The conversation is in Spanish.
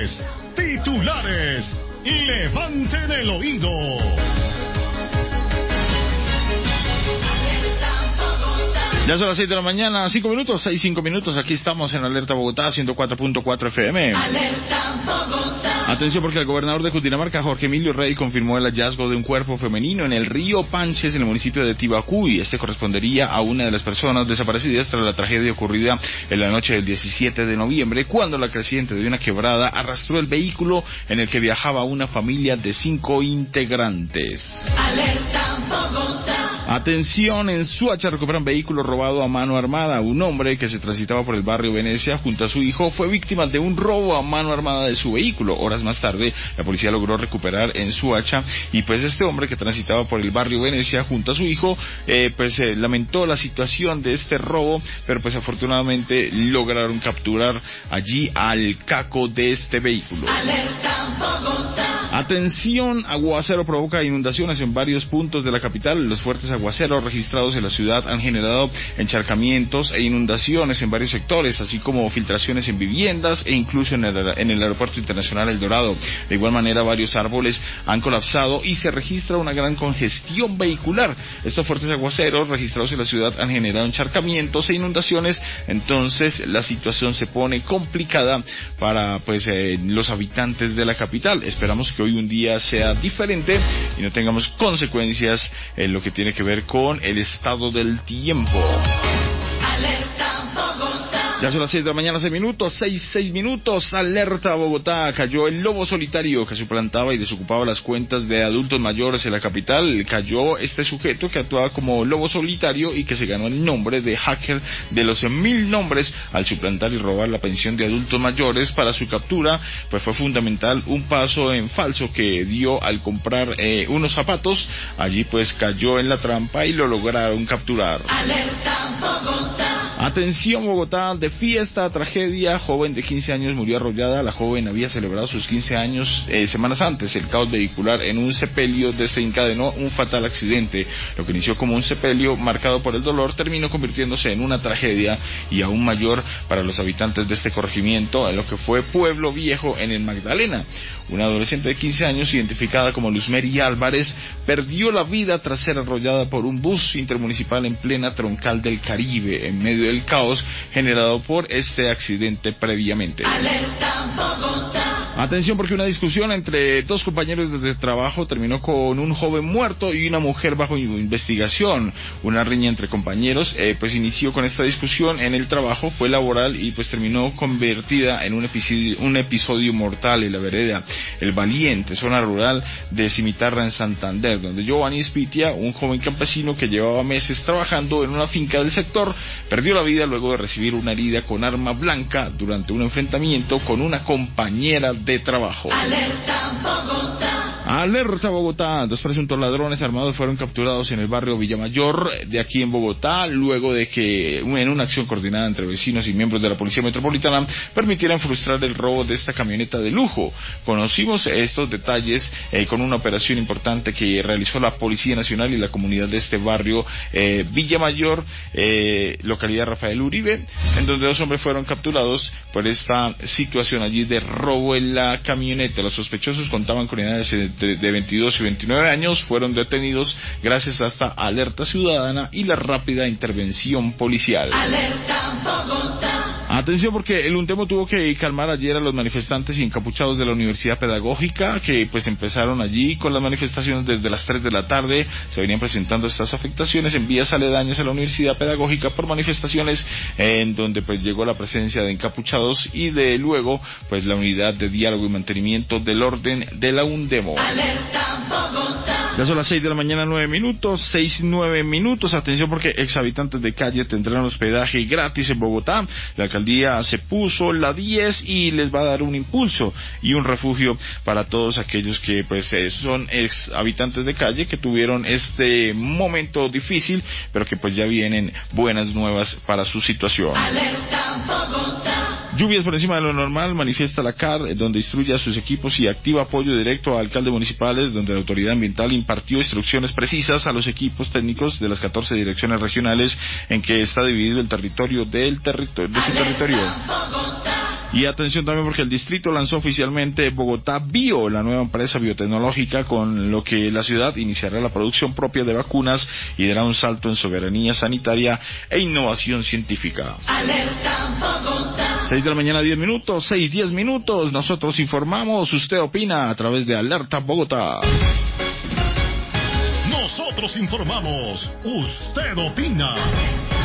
Titulares. Levanten el oído. Ya son las 6 de la mañana, 5 minutos, 5 minutos. Aquí estamos en Alerta Bogotá, 104.4 FM. Alerta Bogotá. Atención, porque el gobernador de Cundinamarca, Jorge Emilio Rey, confirmó el hallazgo de un cuerpo femenino en el río Panches, en el municipio de Tibacuy. Este correspondería a una de las personas desaparecidas tras la tragedia ocurrida en la noche del 17 de noviembre, cuando la creciente de una quebrada arrastró el vehículo en el que viajaba una familia de 5 integrantes. Alerta Bogotá. Atención, en Suacha recuperan vehículo robado a mano armada. Un hombre que se transitaba por el barrio Venecia junto a su hijo fue víctima de un robo a mano armada de su vehículo. Horas más tarde, la policía logró recuperar en Suacha, y pues este hombre que transitaba por el barrio Venecia junto a su hijo, lamentó la situación de este robo, pero pues afortunadamente lograron capturar allí al caco de este vehículo. Alerta Bogotá. Atención, aguacero provoca inundaciones en varios puntos de la capital. Los fuertes aguaceros registrados en la ciudad han generado encharcamientos e inundaciones en varios sectores, así como filtraciones en viviendas e incluso en el aeropuerto internacional El Dorado. De igual manera, varios árboles han colapsado y se registra una gran congestión vehicular. Estos fuertes aguaceros registrados en la ciudad han generado encharcamientos e inundaciones, entonces la situación se pone complicada para los habitantes de la capital. Esperamos que hoy un día sea diferente y no tengamos consecuencias en lo que tiene que ver con el estado del tiempo. Alerta Bogotá. Ya son las 6 de la mañana, 6 minutos. Alerta Bogotá. Cayó el lobo solitario que suplantaba y desocupaba las cuentas de adultos mayores en la capital. Cayó este sujeto que actuaba como lobo solitario y que se ganó el nombre de hacker de los 1000 nombres al suplantar y robar la pensión de adultos mayores. Para su captura, pues fue fundamental un paso en falso que dio al comprar unos zapatos. Allí pues cayó en la trampa y lo lograron capturar. Alerta Bogotá. Atención Bogotá, de fiesta, tragedia, joven de 15 años murió arrollada. La joven había celebrado sus 15 años semanas antes. El caos vehicular en un sepelio desencadenó un fatal accidente. Lo que inició como un sepelio marcado por el dolor terminó convirtiéndose en una tragedia y aún mayor para los habitantes de este corregimiento, en lo que fue Pueblo Viejo en el Magdalena. Una adolescente de 15 años, identificada como Luzmeri Álvarez, perdió la vida tras ser arrollada por un bus intermunicipal en plena troncal del Caribe, en medio del caos generado por este accidente previamente. Alerta Bogotá. Atención, porque una discusión entre dos compañeros de trabajo terminó con un joven muerto y una mujer bajo investigación. Una riña entre compañeros inició con esta discusión en el trabajo, fue laboral y pues terminó convertida en un episodio mortal en la vereda El Valiente, zona rural de Cimitarra en Santander, donde Giovanni Spitia, un joven campesino que llevaba meses trabajando en una finca del sector, perdió la vida luego de recibir una herida con arma blanca durante un enfrentamiento con una compañera de trabajo. Alerta Bogotá. Alerta Bogotá. 2 presuntos ladrones armados fueron capturados en el barrio Villamayor de aquí en Bogotá, luego de que en una acción coordinada entre vecinos y miembros de la Policía Metropolitana permitieran frustrar el robo de esta camioneta de lujo. Conocimos estos detalles con una operación importante que realizó la Policía Nacional y la comunidad de este barrio Villamayor, localidad Rafael Uribe, en donde 2 hombres fueron capturados por esta situación allí de robo en la camioneta. Los sospechosos contaban con edades de 22 y 29 años, fueron detenidos gracias a esta alerta ciudadana y la rápida intervención policial. Alerta Bogotá. Atención, porque el UNTEMO tuvo que calmar ayer a los manifestantes y encapuchados de la Universidad Pedagógica, que pues empezaron allí con las manifestaciones desde las 3 de la tarde. Se venían presentando estas afectaciones en vías aledañas a la Universidad Pedagógica por manifestaciones en donde pues llegó la presencia de encapuchados y de luego pues la unidad de diálogo y mantenimiento del orden de la UNDEMO. Alerta Bogotá. Ya son las 6 de la mañana, 9 minutos. Atención, porque exhabitantes de calle tendrán hospedaje gratis en Bogotá. La alcaldía se puso la 10 y les va a dar un impulso y un refugio para todos aquellos que pues son ex habitantes de calle que tuvieron este momento difícil, pero que pues ya vienen buenas nuevas para su situación. Alerta Bogotá. Lluvias por encima de lo normal, manifiesta la CAR, donde instruye a sus equipos y activa apoyo directo a alcaldes municipales, donde la autoridad ambiental impartió instrucciones precisas a los equipos técnicos de las 14 direcciones regionales en que está dividido el territorio de su territorio. Y atención también porque el distrito lanzó oficialmente Bogotá Bio, la nueva empresa biotecnológica, con lo que la ciudad iniciará la producción propia de vacunas y dará un salto en soberanía sanitaria e innovación científica. Alerta Bogotá. 6 de la mañana, 10 minutos, 10 minutos. Nosotros informamos, usted opina a través de Alerta Bogotá. Nosotros informamos, usted opina.